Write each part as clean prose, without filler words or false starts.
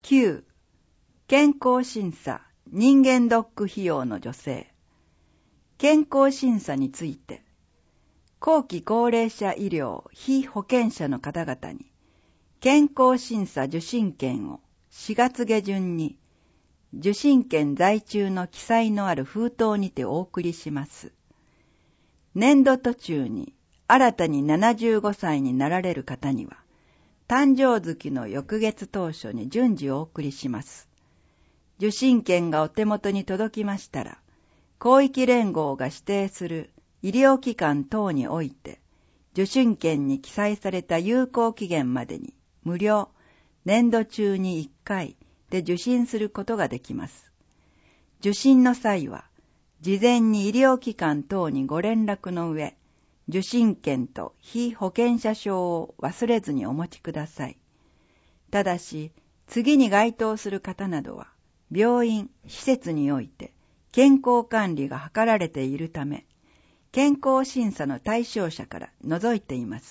9. 健康審査人間ドック費用の助成。健康審査について、後期高齢者医療被保険者の方々に健康審査受診券を4月下旬に受診券在中の記載のある封筒にてお送りします。年度途中に新たに75歳になられる方には、誕生月の翌月当初に順次お送りします。受診券がお手元に届きましたら、広域連合が指定する医療機関等において、受診券に記載された有効期限までに無料、年度中に1回で受診することができます。受診の際は、事前に医療機関等にご連絡の上、受診券と被保険者証を忘れずにお持ちください。ただし、次に該当する方などは、病院、施設において健康管理が図られているため、健康審査の対象者から除いています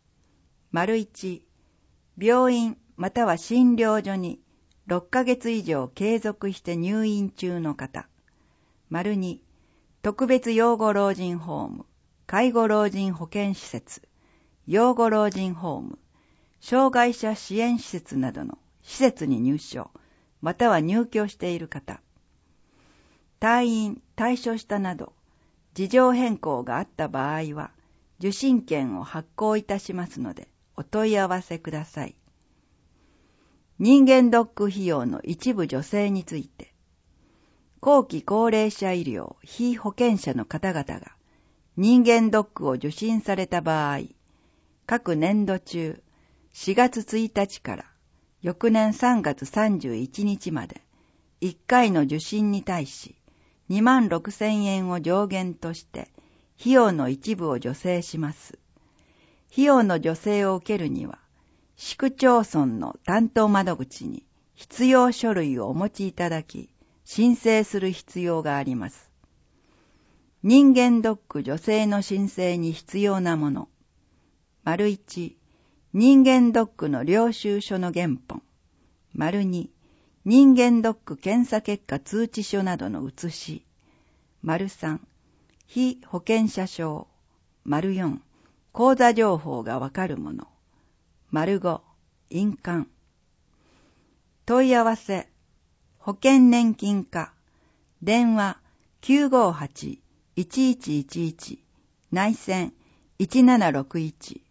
。1、病院または診療所に6ヶ月以上継続して入院中の方。2、特別養護老人ホーム、介護老人保健施設、養護老人ホーム、障害者支援施設などの施設に入所、または入居している方。退院、退所したなど、事情変更があった場合は、受診券を発行いたしますので、お問い合わせください。人間ドック費用の一部助成について、後期高齢者医療被保険者の方々が人間ドックを受診された場合、各年度中4月1日から翌年3月31日まで1回の受診に対し26,000円を上限として費用の一部を助成します。費用の助成を受けるには、市区町村の担当窓口に必要書類をお持ちいただき、申請する必要があります。人間ドック助成の申請に必要なもの。1、人間ドックの領収書の原本。2、人間ドック検査結果通知書などの写し。3、被保険者証。4、口座情報がわかるもの。5、印鑑。問い合わせ。保険年金課。電話 958-1111 内線1761